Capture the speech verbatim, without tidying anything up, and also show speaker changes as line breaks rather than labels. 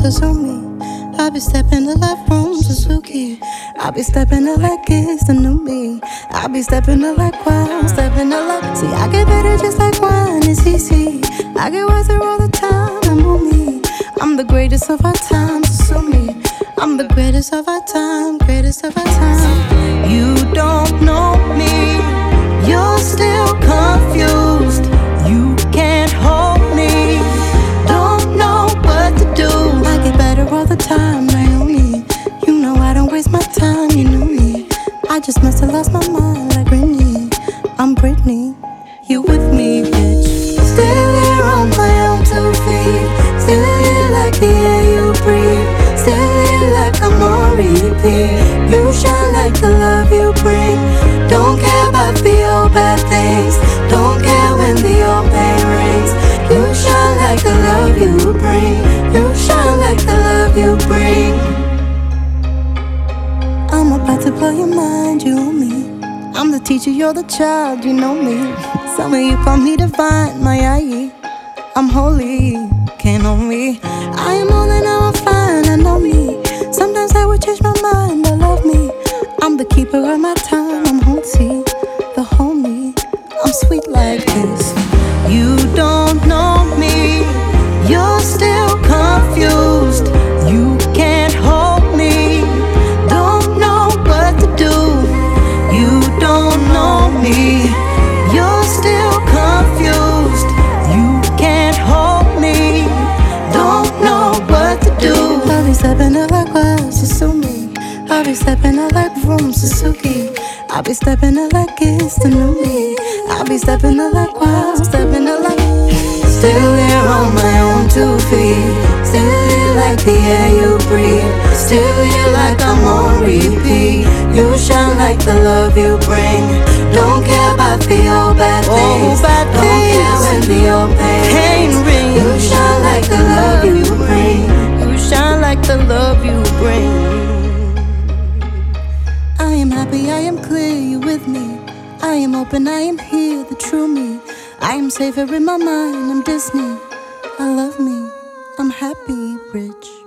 Suzuki. I be stepping to like from Suzuki. I be stepping to like it's the new me. I be stepping to like wow, stepping to like. See, I get better just like wine, it's easy. I get wiser all the time, and move me. I'm the greatest of our time, so me. I'm the greatest of our time, greatest of our time. You don't know me, you're still confused. You can't hold me, don't know what to do. I get better all the time, Naomi. You know I don't waste my time, you know me. I just must have lost my mind like Britney. I'm Britney, you with me, bitch. Still here on my own two feet. Still here like the air you breathe. Still here like I'm on repeat. You shine like the love you bring. Don't care about the old bad things. Don't care when the old pain rings. You shine like the love you bring. You shine like the love you bring. I'm about to blow your mind, you and me. I'm the teacher, you're the child, you know me. Some of you call me divine, my aye. I'm holy, can't know me. I am all that now I'm fine, I know me. Sometimes I would change my mind, I love me. I'm the keeper of my time, I'm Hotzi, the homie. I'm sweet like this. You don't know me, you're still confused. You can't hold me, don't know what to do. You don't know me, you're still confused. You can't hold me, don't know what to do. I'll be stepping up like wow, Suzuki. I'll be stepping up like vroom, Suzuki. I'll be stepping up like it's the new me. I'll be stepping up like wow, stepping up like. Still here on my own two feet. Still here like the air you breathe. Still here like I'm on repeat. You shine like the love you bring. Don't care about the old bad things. Bad Don't things. care when the old pain rings. You shine like the love you bring. You shine like the love you bring. I am happy, I am clear, you with me. I am open, I am here, the true me. I am safer in my mind, I'm Disney. I love me, I'm happy, rich.